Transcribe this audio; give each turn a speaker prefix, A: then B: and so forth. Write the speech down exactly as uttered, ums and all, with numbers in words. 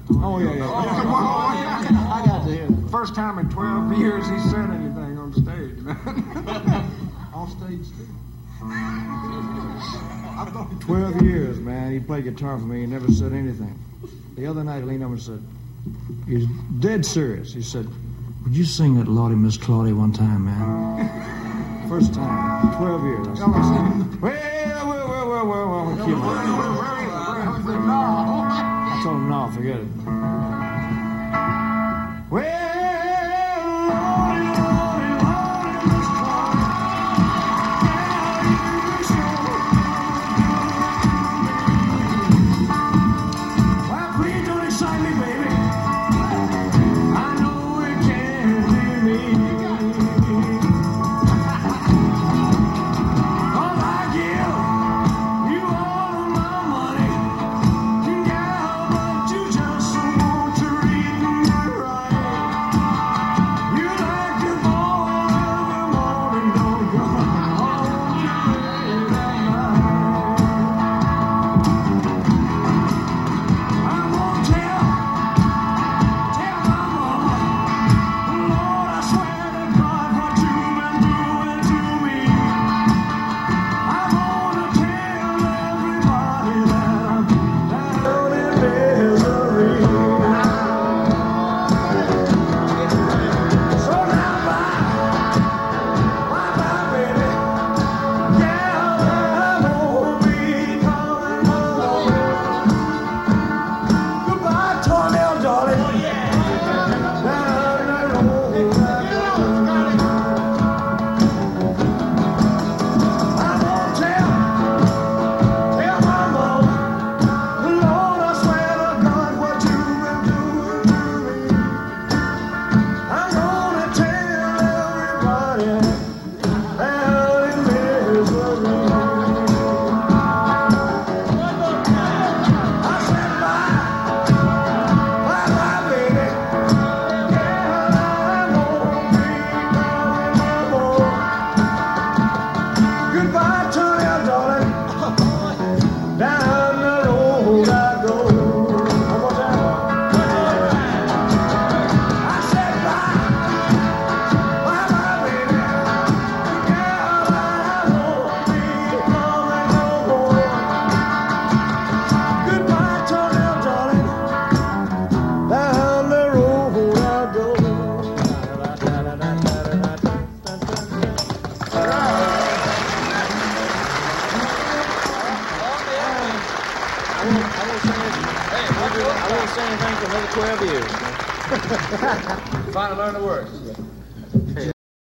A: Oh, yeah, yeah.
B: Oh,
A: yeah.
B: well, yeah.
A: I got to hear that.
B: First time in twelve years he said anything on stage, man. On stage, too. I thought
A: Twelve years, man. He played guitar for me. He never said anything. The other night, he leaned over and said, he's dead serious. He said, would you sing that Lordy Miss Claudia one time, man? First time. Twelve years. I said, well, well, well, well, well, well, well, keep on. I told him, no, forget it. Well, Lordy, Lordy, Lordy, Miss Claudia, yeah, you sure. Well, please don't excite me, baby. I know it can't hear me. Cause I give you all of my money. Yeah, but you just don't want to read me right. You like to ball every morning, don't go home late at night. I won't tell, tell my mama. Lord, I swear to God what you've been doing to me. I'm gonna tell everybody that I'm down in misery. So now bye, bye bye, baby. Yeah, I'm gonna be coming home. Goodbye, Tornell, darling. Down the road I go. I won't tell, tell my mama. Lord, I swear to God what you've been doing to me. I'm gonna tell everybody down in misery. I said bye, bye bye, baby. Yeah, I'm gonna be coming home. Goodbye, Tony, darling. Down the road I go. One more time. I said bye, bye bye, baby. Yeah, I won't be coming no more. Goodbye, Tony, darling. Down the road I go.
C: I won't say anything for another twelve years. Trying to learn the words.